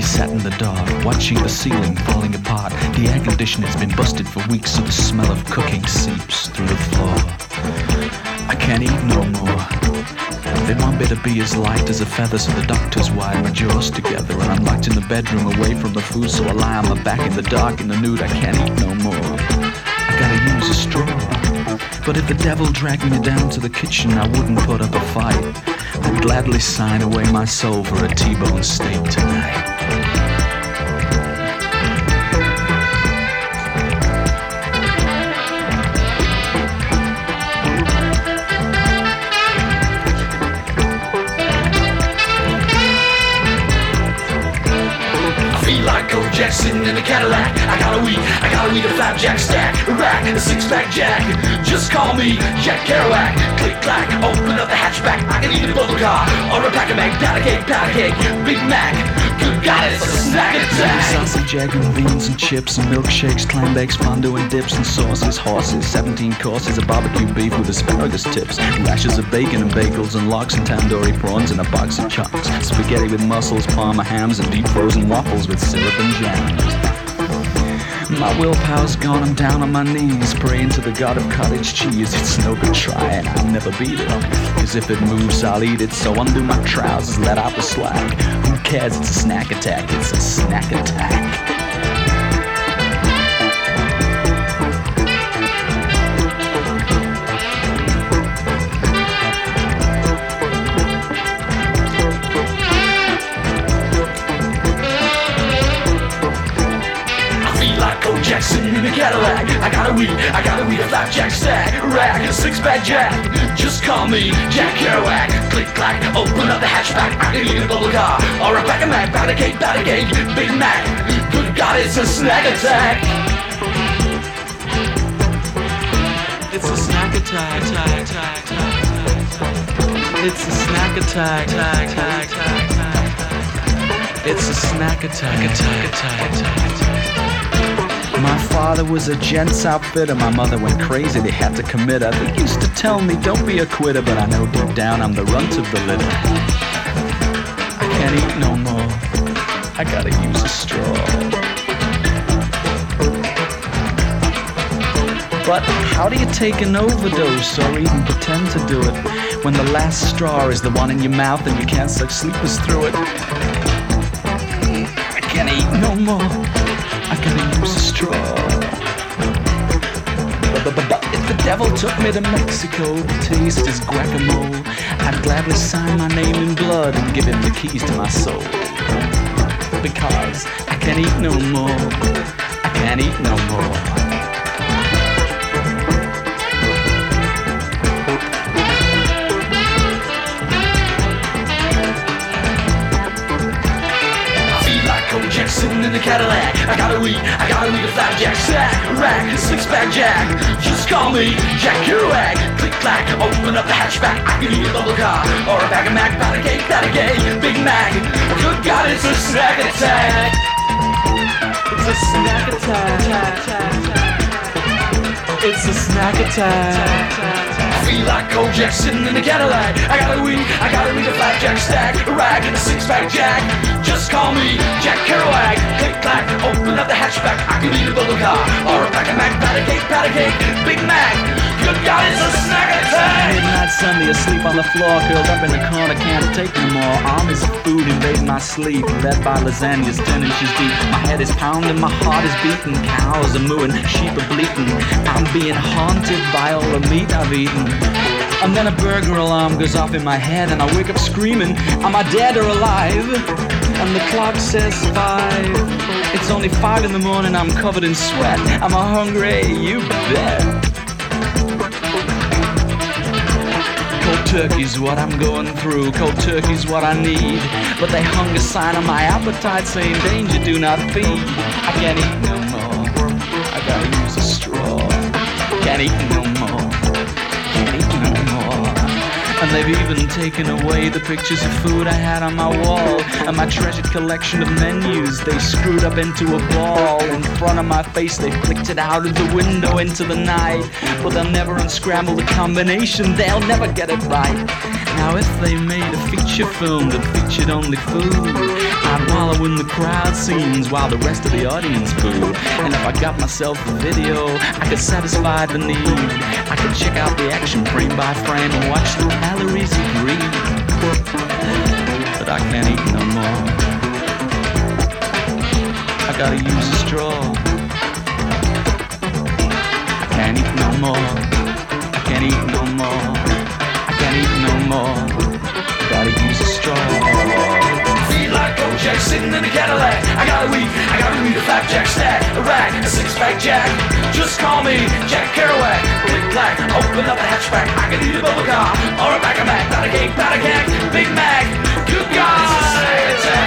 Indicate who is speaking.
Speaker 1: quietly sat in the dark, watching the ceiling falling apart. The air conditioner's been busted for weeks, so the smell of cooking seeps through the floor. I can't eat no more. They want me to be as light as a feather, so the doctors wire my jaws together. And I'm locked in the bedroom away from the food, so I lie on my back in the dark, in the nude. I can't eat no more. I gotta use a straw. But if the devil dragged me down to the kitchen, I wouldn't put up a fight. I'd gladly sign away my soul for a T-bone steak tonight.
Speaker 2: Jackson in the Cadillac. I gotta eat a flapjack stack, a rack, a six-pack jack. Just call me Jack Kerouac. Click clack, open up the hatchback. I can eat a bubble car or a pack of Mac. Powder cake, Big Mac. Good God, it's a snack attack.
Speaker 1: Sausage, egg, and beans and chips and milkshakes, clam bakes, fondue and dips and sauces, horses, 17 courses of barbecue beef with asparagus tips, rashes of bacon and bagels and lox and tandoori prawns and a box of chunks, spaghetti with mussels, parma hams and deep frozen waffles with syrup and jams. My willpower's gone, I'm down on my knees, praying to the god of cottage cheese. It's no good trying, I'll never beat it, cause if it moves, I'll eat it. So undo my trousers, let out the slack. Who cares, it's a snack attack, it's a snack attack.
Speaker 2: Jackson in a Cadillac. I gotta eat a flapjack stack, a rack, a six-pack jack. Just call me Jack Kerouac. Click clack, open up the hatchback. I can eat a bubble car or a pack of Mac. Powder cake, Big Mac. Good God, it's a snack attack.
Speaker 3: It's a snack attack, It's a snack attack, It's a snack attack.
Speaker 1: My father was a gents outfitter, my mother went crazy, they had to commit her. They used to tell me, don't be a quitter, but I know deep down I'm the runt of the litter. I can't eat no more, I gotta use a straw. But how do you take an overdose or even pretend to do it when the last straw is the one in your mouth and you can't suck sleepers through it? I can't eat no more, I gotta use a straw. But if the devil took me to Mexico to taste his guacamole, I'd gladly sign my name in blood and give him the keys to my soul. Because I can't eat no more, I can't eat no more.
Speaker 2: Jackson in the Cadillac. I gotta eat a flapjack stack, a rack, a six-pack jack. Just call me Jack Kerouac. Click clack, open up the hatchback. I can eat a bubble car or a bag of Mac. Powder cake, Big Mac. Good God, it's a snack attack.
Speaker 3: It's a snack attack. It's a snack attack.
Speaker 2: I feel like Cole Jackson in the Cadillac. I gotta eat a flapjack stack, a rack, and a six-pack jack. Just call me Jack Kerouac. Click clack, open up the hatchback. I can eat a bubble car or a pack of Mac. Powder cake, Big Mac. Good God, it's a snack attack.
Speaker 1: Midnight Sunday, asleep on the floor, curled up in the corner, can't take no more. Armies of food invading my sleep, led by lasagnas 10 inches deep. My head is pounding, my heart is beating, cows are mooing, sheep are bleating. I'm being haunted by all the meat I've eaten. And then a burglar alarm goes off in my head, and I wake up screaming, am I dead or alive? And the clock says 5. It's only 5 in the morning, I'm covered in sweat. Am I hungry? You bet. Cold turkey's what I'm going through, cold turkey's what I need. But they hung a sign on my appetite saying, danger, do not feed. I can't eat no more, I gotta use a straw. Can't eat no more, can't eat no more. And they've even taken away the pictures of food I had on my wall, and my treasured collection of menus they screwed up into a ball. In front of my face they flicked it out of the window into the night. But they'll never unscramble the combination, they'll never get it right. Now if they made a feature film that featured only food, I'd wallow in the crowd scenes while the rest of the audience booed. And if I got myself a video, I could satisfy the need. I could check out the action frame by frame and watch the calories agree. But I can't eat no more. I gotta use a straw. I can't eat no more. I can't eat no more. I can't eat no more. I gotta use a straw.
Speaker 2: Feel like old Jack sitting in a Cadillac. I gotta eat a flapjack stack, a rack, a six-pack Jack. Just call me Jack Kerouac. Click clack, open up the hatchback. I can eat a bubble car or a pack of Mac. Not a cake, not a cack, Big Mac. Good God!